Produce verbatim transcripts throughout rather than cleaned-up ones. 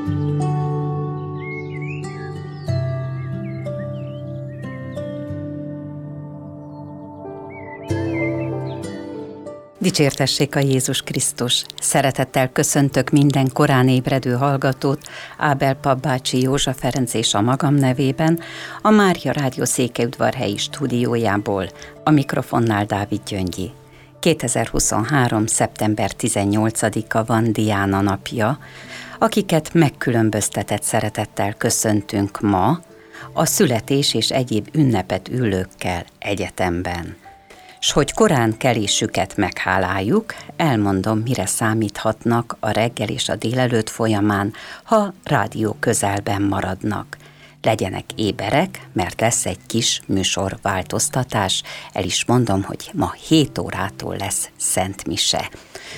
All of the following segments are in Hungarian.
Dicsértessék a Jézus Krisztus! Szeretettel köszöntök minden korán ébredő hallgatót, Ábel Pap bácsi, Józsa Ferenc és a magam nevében, a Mária Rádió Székelyudvarhelyi stúdiójából, a mikrofonnál Dávid Gyöngyi. kétezer-huszonhárom. szeptember tizennyolcadika van Diána napja, akiket megkülönböztetett szeretettel köszöntünk ma, a születés és egyéb ünnepet üllőkkel egyetemben. S hogy korán kelésüket megháláljuk, elmondom, mire számíthatnak a reggel és a délelőtt folyamán, ha rádió közelben maradnak. Legyenek éberek, mert lesz egy kis műsorváltoztatás, el is mondom, hogy ma hét órától lesz Szent Mise.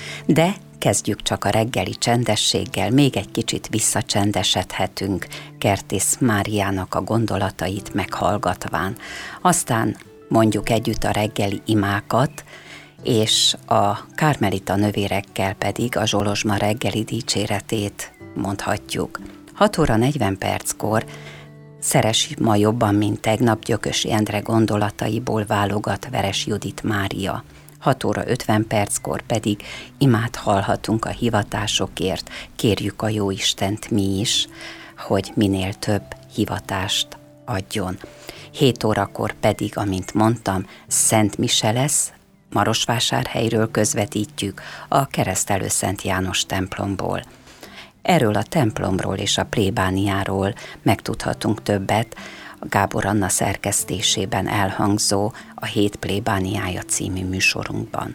De kezdjük csak a reggeli csendességgel, még egy kicsit visszacsendesedhetünk Kertész Máriának a gondolatait meghallgatván. Aztán mondjuk együtt a reggeli imákat, és a kármelita nővérekkel pedig a Zsolozsma reggeli dicséretét mondhatjuk. hat óra negyven perckor Szeress ma jobban, mint tegnap Gyökösi Endre gondolataiból válogat Veres Judit Mária. hat óra ötven perckor pedig imát hallhatunk a hivatásokért, kérjük a Jóistent mi is, hogy minél több hivatást adjon. hét órakor pedig, amint mondtam, Szent Mise lesz, Marosvásárhelyről közvetítjük a Keresztelő Szent János templomból. Erről a templomról és a plébániáról megtudhatunk többet a Gábor Anna szerkesztésében elhangzó a Hét plébániája című műsorunkban.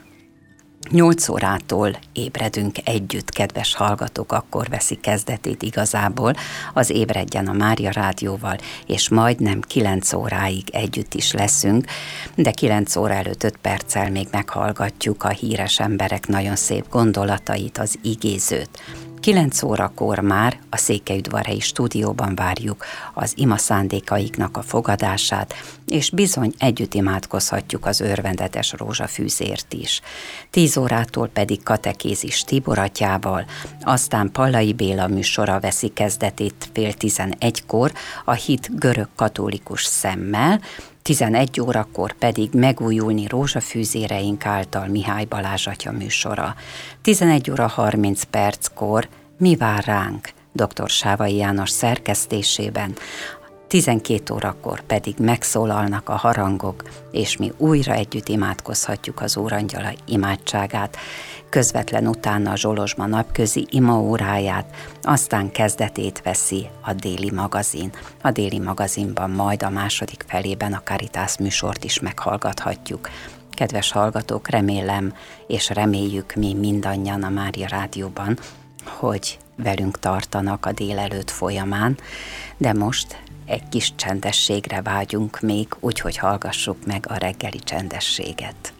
nyolc órától ébredünk együtt, kedves hallgatók, akkor veszi kezdetét igazából az Ébredjen a Mária Rádióval, és majdnem kilenc óráig együtt is leszünk, de kilenc óra előtt öt perccel még meghallgatjuk a híres emberek nagyon szép gondolatait, az igézőt. kilenc órakor már a Székelyudvarhelyi stúdióban várjuk az ima szándékaiknak a fogadását, és bizony együtt imádkozhatjuk az örvendetes rózsafűzért is. tíz órától pedig katekézis Tibor atyával, aztán Pallai Béla műsora veszi kezdetét fél tizenegykor a hit görög katolikus szemmel, tizenegy órakor pedig megújulni rózsafűzéreink által Mihály Balázs atya műsora. tizenegy óra harminc perckor Mi vár ránk? dr. Sávai János szerkesztésében, tizenkét órakor pedig megszólalnak a harangok, és mi újra együtt imádkozhatjuk az Úrangyala imádságát, közvetlen utána a Zsolozsma napközi imaóráját, aztán kezdetét veszi a déli magazin. A déli magazinban majd a második felében a Caritas műsort is meghallgathatjuk. Kedves hallgatók, remélem és reméljük mi mindannyian a Mária Rádióban, hogy velünk tartanak a délelőtt folyamán, de most egy kis csendességre vágyunk még, úgyhogy hallgassuk meg a reggeli csendességet.